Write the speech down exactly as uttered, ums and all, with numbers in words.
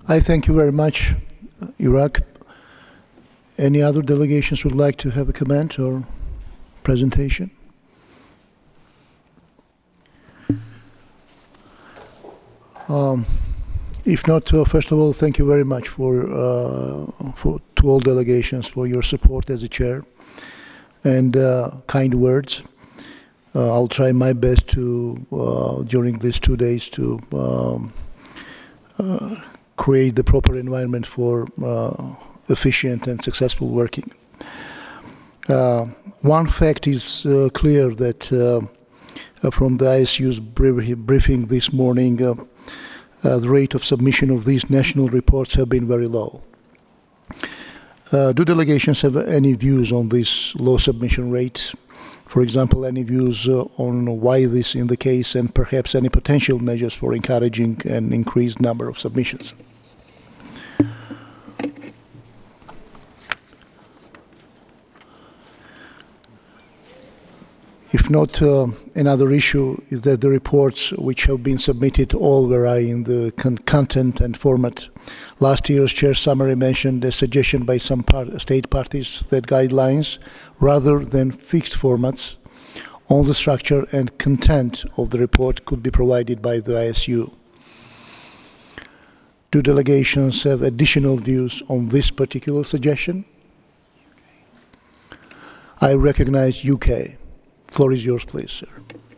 I thank you very much, Iraq. Any other delegations would like to have a comment or presentation? Um, if not, uh, first of all, thank you very much for, uh, for to all delegations for your support as a chair and uh, kind words. Uh, I'll try my best to, uh, during these two days, to um, uh, create the proper environment for uh, efficient and successful working. Uh, one fact is uh, clear that uh, uh, from the I S U's briefing this morning, uh, uh, the rate of submission of these national reports have been very low. Uh, do delegations have any views on this low submission rate? For example, any views uh, on why this is in the case and perhaps any potential measures for encouraging an increased number of submissions? If not, uh, another issue is that the reports which have been submitted all vary in the con content and format. Last year's chair summary mentioned a suggestion by some part state parties that guidelines, rather than fixed formats, on the structure and content of the report could be provided by the I S U. Do delegations have additional views on this particular suggestion? I recognize U K. Floor is yours, please, sir.